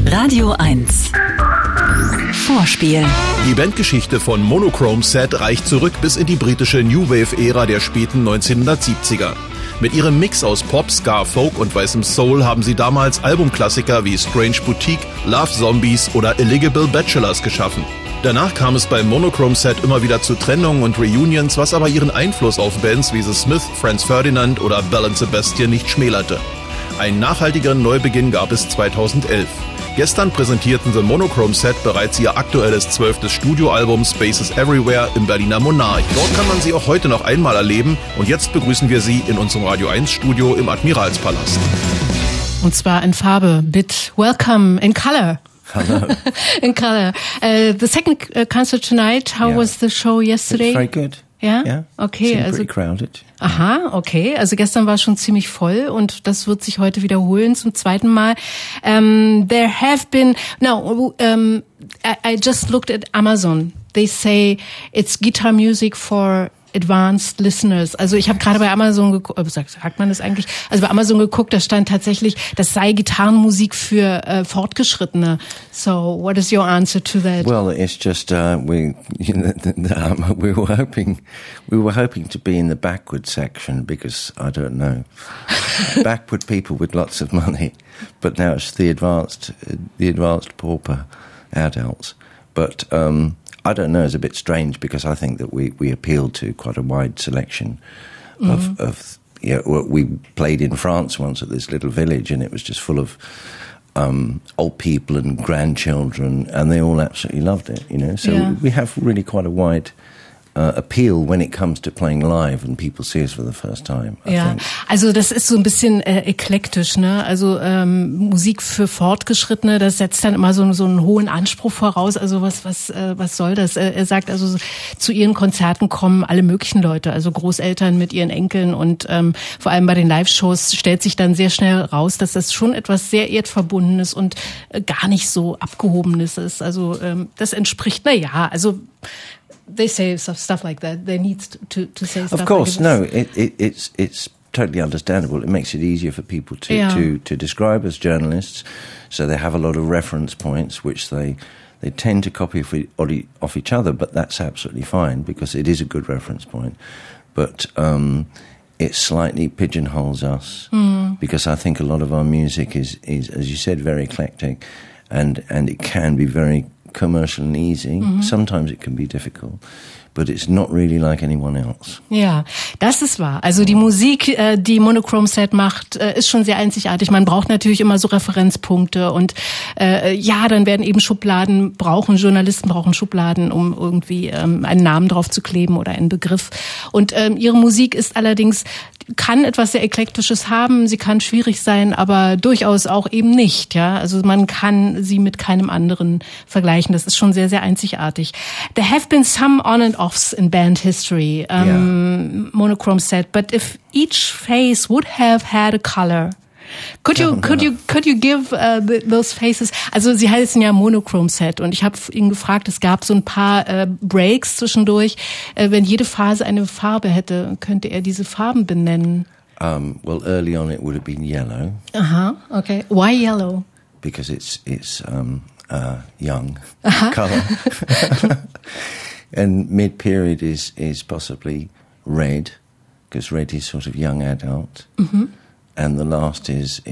Radio 1 Vorspiel. Die Bandgeschichte von Monochrome Set reicht zurück bis in die britische New Wave-Ära der späten 1970er. Mit ihrem Mix aus Pop, Ska, Folk und weißem Soul haben sie damals Albumklassiker wie Strange Boutique, Love Zombies oder Illegible Bachelors geschaffen. Danach kam es beim Monochrome Set immer wieder zu Trennungen und Reunions, was aber ihren Einfluss auf Bands wie The Smiths, Franz Ferdinand oder Belle & Sebastian nicht schmälerte. Einen nachhaltigeren Neubeginn gab es 2011. Gestern präsentierten The Monochrome Set bereits ihr aktuelles 12. Studioalbum Spaces Everywhere im Berliner Monarch. Dort kann man sie auch heute noch einmal erleben und jetzt begrüßen wir sie in unserem Radio 1 Studio im Admiralspalast. Und zwar in Farbe mit Welcome in Color. Hello. In color. The second concert tonight, how was the show yesterday? It's very good. Ja? Yeah. Okay. Seemed pretty crowded. Aha, okay. Also gestern war schon ziemlich voll und das wird sich heute wiederholen zum zweiten Mal. There have been, I just looked at Amazon. They say it's guitar music for advanced listeners. Also ich habe gerade bei Amazon geguckt, sagt man das eigentlich? Also bei Amazon geguckt, da stand tatsächlich, das sei Gitarrenmusik für Fortgeschrittene. So, what is your answer to that? Well, it's just we were hoping to be in the backward section because I don't know, backward people with lots of money, but now it's the advanced pauper adults. But I don't know, it's a bit strange because I think that we appealed to quite a wide selection of we played in France once at this little village and it was just full of old people and grandchildren and they all absolutely loved it, you know. So we have really quite a wide appeal when it comes to playing live and people see us for the first time. I think. Also das ist so ein bisschen eklektisch, ne? Also Musik für Fortgeschrittene, das setzt dann immer so einen hohen Anspruch voraus. Also was soll das? Er sagt also, zu ihren Konzerten kommen alle möglichen Leute, also Großeltern mit ihren Enkeln und vor allem bei den Live-Shows stellt sich dann sehr schnell raus, dass das schon etwas sehr erdverbundenes und gar nicht so abgehobenes ist. Also das entspricht, also they say stuff like that. They need to say stuff. Of course, like that. it's totally understandable. It makes it easier for people to describe as journalists, so they have a lot of reference points which they tend to copy off each other, but that's absolutely fine because it is a good reference point. But it slightly pigeonholes us because I think a lot of our music is as you said, very eclectic, and it can be very commercial and easy. Sometimes it can be difficult, but it's not really like anyone else. Ja, das ist wahr. Also die Musik, die Monochrome Set macht, ist schon sehr einzigartig. Man braucht natürlich immer so Referenzpunkte und dann werden eben Journalisten brauchen Schubladen, um irgendwie einen Namen drauf zu kleben oder einen Begriff. Und ihre Musik ist allerdings, kann etwas sehr Eklektisches haben, sie kann schwierig sein, aber durchaus auch eben nicht. Ja, also man kann sie mit keinem anderen vergleichen. Das ist schon sehr, sehr einzigartig. There have been some on and offs in band history, Monochrome Set, but if each phase would have had a color, could you give those phases? Also sie heißen ja Monochrome Set und ich habe ihn gefragt, es gab so ein paar Breaks zwischendurch. Wenn jede Phase eine Farbe hätte, könnte er diese Farben benennen? Well, early on it would have been yellow. Okay. Why yellow? Because it's young colour. And mid-period is possibly red, because red is sort of young adult. And the last is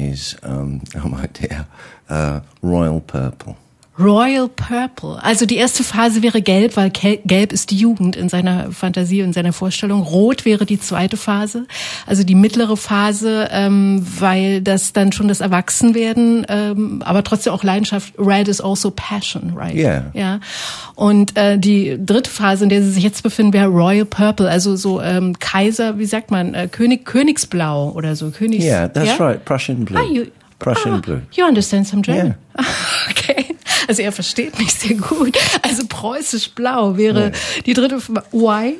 royal purple. Royal Purple. Also die erste Phase wäre gelb, weil gelb ist die Jugend in seiner Fantasie und seiner Vorstellung. Rot wäre die zweite Phase, also die mittlere Phase, weil das dann schon das Erwachsenwerden, aber trotzdem auch Leidenschaft. Red is also passion, right? Yeah. Ja. Und die dritte Phase, in der sie sich jetzt befinden, wäre Royal Purple, also so Kaiser, wie sagt man, Königsblau oder so. Yeah, that's right, Prussian blue. Prussian blue. You understand some German? Yeah. Okay. Also er versteht mich sehr gut. Also preußisch blau wäre die dritte. Why?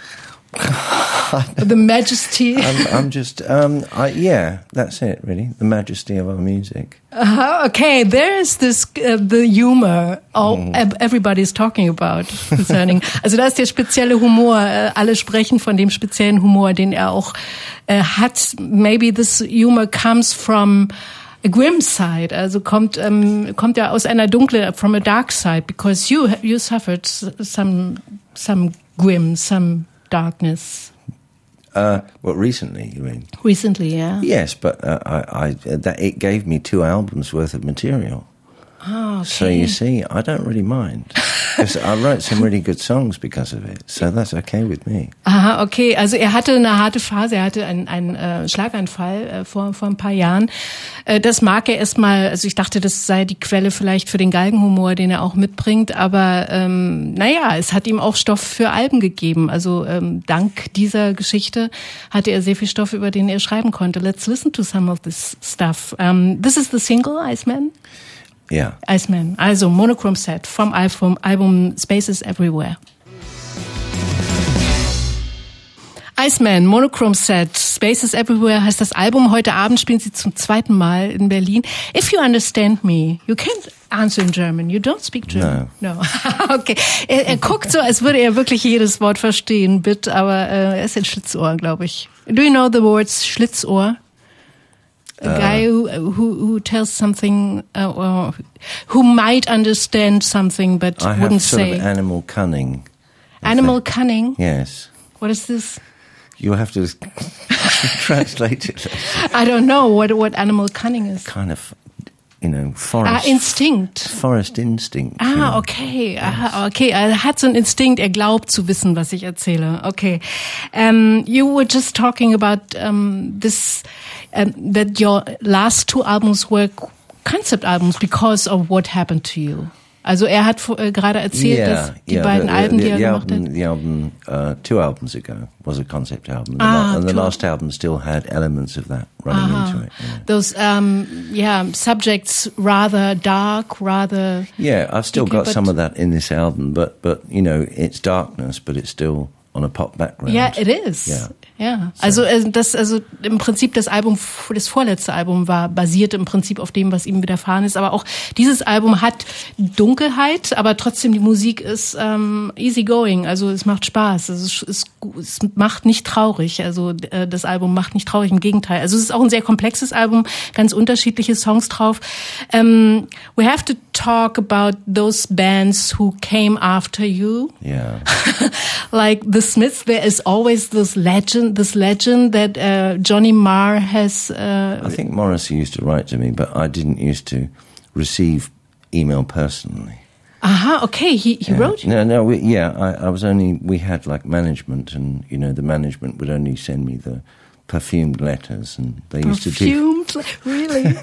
The majesty. I'm just, that's it, really. The majesty of our music. Okay, there's this, the humor everybody's talking about concerning. Also da ist der spezielle Humor. Alle sprechen von dem speziellen Humor, den er auch hat. Maybe this humor comes from a grim side, also kommt ja aus einer from a dark side, because you suffered some grim, some darkness. Well, recently, you mean? Recently, yeah. Yes, but it gave me 2 albums worth of material. Oh, okay. So you see, I don't really mind. Because I wrote some really good songs because of it. So that's okay with me. Aha, okay. Also er hatte eine harte Phase, er hatte einen Schlaganfall vor ein paar Jahren. Das mag er erstmal, also ich dachte, das sei die Quelle vielleicht für den Galgenhumor, den er auch mitbringt. Aber es hat ihm auch Stoff für Alben gegeben. Also dank dieser Geschichte hatte er sehr viel Stoff, über den er schreiben konnte. Let's listen to some of this stuff. This is the single, Iceman? Yeah. Iceman. Also Monochrome Set vom Album Spaces Everywhere. Iceman, Monochrome Set, Spaces Everywhere heißt das Album. Heute Abend spielen sie zum 2. Mal in Berlin. If you understand me, you can't answer in German. You don't speak German? No. Okay. Er guckt so, als würde er wirklich jedes Wort verstehen, aber er ist ein Schlitzohr, glaube ich. Do you know the words Schlitzohr? A guy who tells something, or who might understand something but wouldn't say. I have sort of animal cunning. Animal cunning? Yes. What is this? You have to translate it. I don't know what animal cunning is. Kind of, forest. Instinct. Forest instinct. Okay. Yes. Okay. Er hat so einen Instinkt, er glaubt zu wissen, was ich erzähle. Okay. You were just talking about this, that your last 2 albums were concept albums because of what happened to you. Also er hat gerade erzählt, dass die beiden Alben, die er gemacht hat. The album 2 albums ago was a concept album, and the last album still had elements of that running into it. Yeah. Those subjects rather dark, rather. Yeah, I've still got some of that in this album, but it's darkness, but it's still on a pop background. Yeah, it is. Yeah. Ja, also im Prinzip das vorletzte Album basierte im Prinzip auf dem, was ihm widerfahren ist, aber auch dieses Album hat Dunkelheit, aber trotzdem die Musik ist easy going, also es macht Spaß, es macht nicht traurig, also das Album macht nicht traurig, im Gegenteil. Also es ist auch ein sehr komplexes Album, ganz unterschiedliche Songs drauf. We have to talk about those bands who came after you. Yeah. Like the Smiths, there is always this legend that Johnny Marr has. I think Morrissey used to write to me, but I didn't used to receive email personally. Aha, okay. He wrote you? No. We had like management, and the management would only send me the perfumed letters, and they used to do. Really?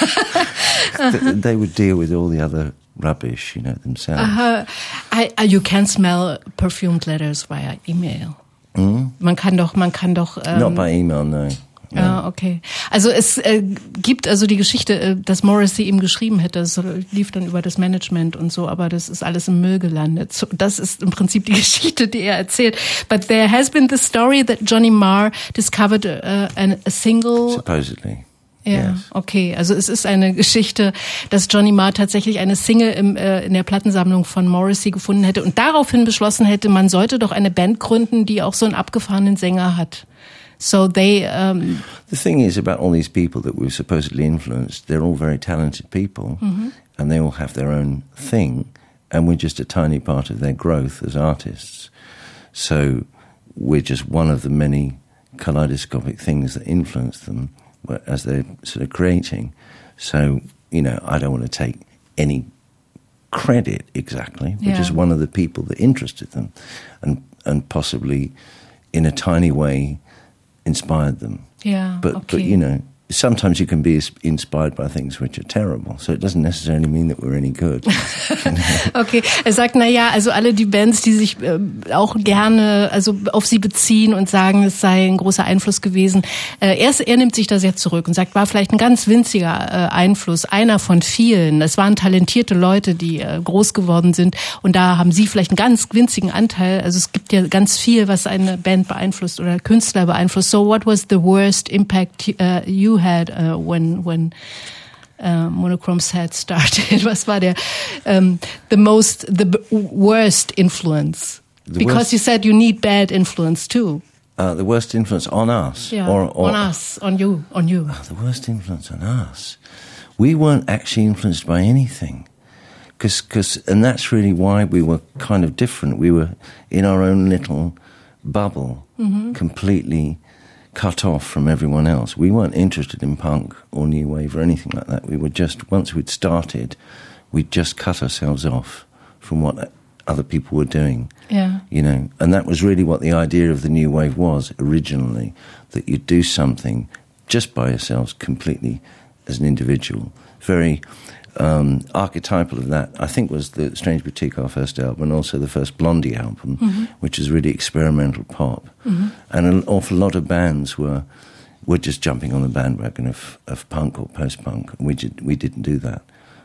They would deal with all the other rubbish, themselves. You can smell perfumed letters via email. Man kann doch. Not by email, no. Ja, okay. Also es gibt also die Geschichte, dass Morrissey ihm geschrieben hätte, das lief dann über das Management und so, aber das ist alles im Müll gelandet. So, das ist im Prinzip die Geschichte, die er erzählt. But there has been the story that Johnny Marr discovered a single. Supposedly. Ja, yes. Okay. Also es ist eine Geschichte, dass Johnny Marr tatsächlich eine Single in der Plattensammlung von Morrissey gefunden hätte und daraufhin beschlossen hätte, man sollte doch eine Band gründen, die auch so einen abgefahrenen Sänger hat. So they. The thing is about all these people that we've supposedly influenced, they're all very talented people, and they all have their own thing, and we're just a tiny part of their growth as artists. So we're just one of the many kaleidoscopic things that influence them as they're sort of creating. So, I don't want to take any credit exactly. We're just one of the people that interested them and possibly in a tiny way inspired them. Yeah, but sometimes you can be inspired by things which are terrible. So it doesn't necessarily mean that we're any good. Okay, er sagt, also alle die Bands, die sich auch gerne auf sie beziehen und sagen, es sei ein großer Einfluss gewesen. Er nimmt sich da sehr zurück und sagt, war vielleicht ein ganz winziger Einfluss, einer von vielen. Es waren talentierte Leute, die groß geworden sind und da haben sie vielleicht einen ganz winzigen Anteil. Also es gibt ja ganz viel, was eine Band beeinflusst oder Künstler beeinflusst. So what was the worst impact you had when Monochrome Set started? Was war der the worst influence? Because you said you need bad influence too. The worst influence on us, or or on us, on you. The worst influence on us. we weren't actually influenced by anything. And that's really why we were kind of different. We were in our own little bubble, completely cut off from everyone else. We weren't interested in punk or new wave or anything like that. We were just, once we'd started, we'd just cut ourselves off from what other people were doing. Yeah. You know, and that was really what the idea of the new wave was originally, that you'd do something just by yourselves, completely as an individual. Very archetypal of that, I think, was the Strange Boutique, our first album, and also the first Blondie album, which is really experimental pop. And an awful lot of bands were just jumping on the bandwagon of punk or post-punk. We didn't do that.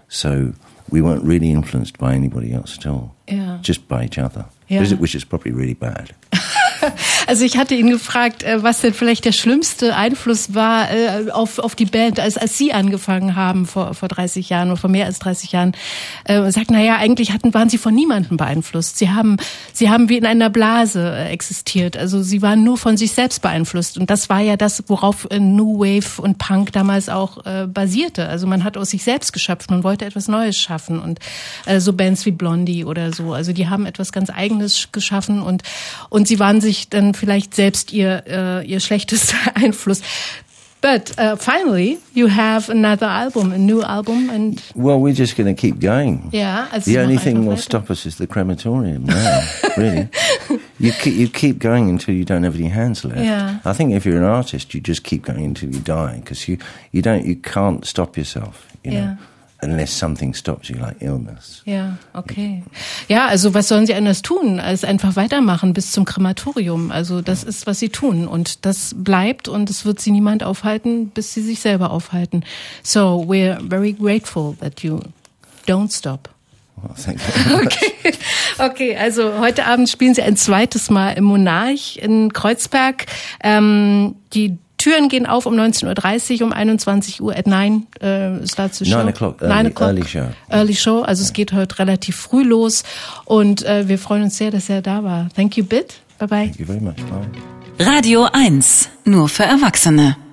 So we weren't really influenced by anybody else at all. Yeah. Just by each other. Yeah. Which is probably really bad. Also ich hatte ihn gefragt, was denn vielleicht der schlimmste Einfluss war auf die Band, als Sie angefangen haben vor 30 Jahren oder vor mehr als 30 Jahren. Sagt, naja, eigentlich waren Sie von niemandem beeinflusst. Sie haben wie in einer Blase existiert. Also Sie waren nur von sich selbst beeinflusst. Und das war ja das, worauf New Wave und Punk damals auch basierte. Also man hat aus sich selbst geschöpft, man wollte etwas Neues schaffen. Und so Bands wie Blondie oder so, also die haben etwas ganz Eigenes geschaffen und sie waren sich dann vielleicht selbst ihr schlechtester Einfluss. But finally, you have another album, a new album, and well, we're just going to keep going. Yeah, also the only thing will stop us is the crematorium. Now, really, you keep going until you don't have any hands left. Yeah. I think if you're an artist, you just keep going until you die, because you can't stop yourself. You know? Unless something stops you, like illness. Ja, okay. Ja, also was sollen Sie anders tun, als einfach weitermachen bis zum Krematorium? Also das ist, was Sie tun und das bleibt und es wird Sie niemand aufhalten, bis Sie sich selber aufhalten. So, we're very grateful that you don't stop. Well, thank you very much. Okay, also heute Abend spielen Sie ein zweites Mal im Monarch in Kreuzberg. Die Türen gehen auf um 19.30 Uhr, um 21 Uhr at 9 starts the show. 9 o'clock, early show. Early show, also es geht heute relativ früh los und wir freuen uns sehr, dass er da war. Thank you, Bit. Bye-bye. Thank you very much. Bye. Radio 1, nur für Erwachsene.